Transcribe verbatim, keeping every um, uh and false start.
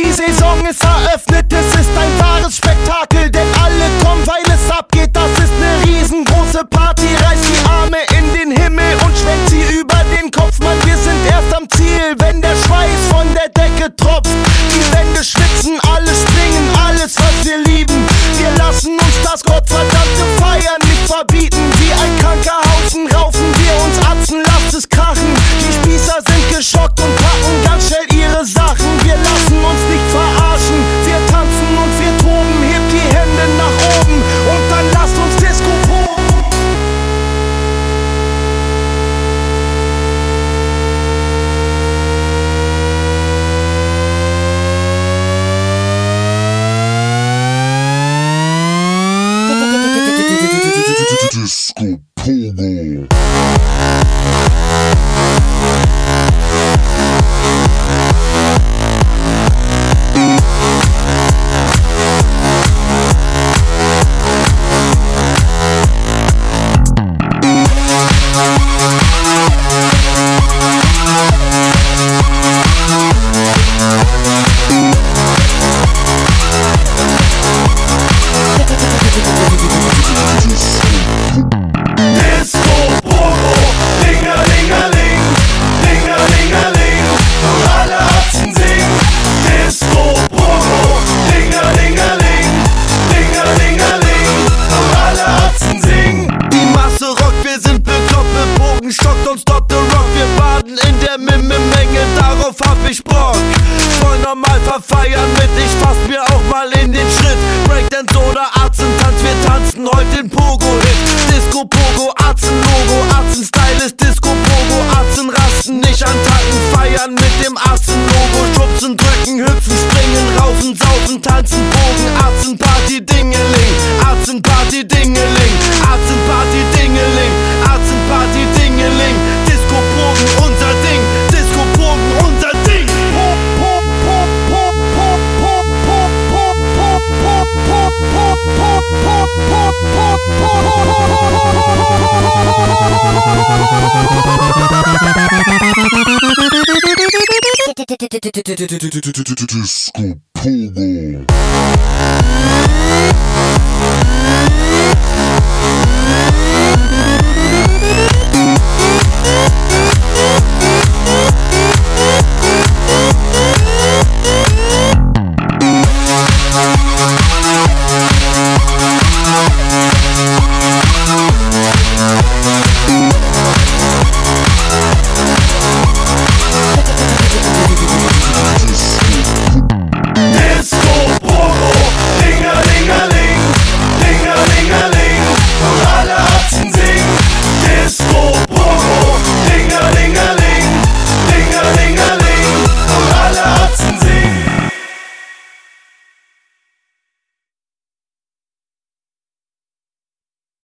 Die Saison ist eröffnet, es ist ein wahres Spektakel, denn alle kommen, weil es abgeht. Das ist ne riesengroße Party. Reißt die Arme in den Himmel und schwenkt sie über den Kopf. Mann, wir sind erst am Ziel, wenn der Schweiß von der Decke tropft. Die Wände schwitzen, alle springen, alles was wir lieben. Wir lassen uns das gottverdammte Feiern nicht verbieten. Wie ein kranker Haufen raufen wir uns Atzen, lasst es krachen. Die Spießer sind geschockt und packen ganz schnell ihre Sachen. Wir lassen uns nicht verarschen, wir tanzen und wir toben. Hebt die Hände nach oben und dann lasst uns Disco proben. Disco Pogo. Stockt und stop the rock, wir baden in der Mimme-Menge, darauf hab ich Bock. Voll normal verfeiern mit, ich fass mir auch mal in den Schritt. Breakdance oder Arzentanz, wir tanzen heute den Pogo-Hit. Disco Pogo, Arzen-Logo, Arzen-Style ist Disco Pogo. Arzen rasten, nicht antanken, feiern mit dem Arzen-Logo. Schubsen, drücken, hüpfen, springen, raufen, saufen, tanzen, Bogen. Arzen-Party, Dingeling, Arzen-Party, Dingeling, Arzen-Party, Dingeling, Arzen-Party, Dingeling. Disco-Pogen, unser Ding, Disco-Pogen, unser Ding. Disco Pogo.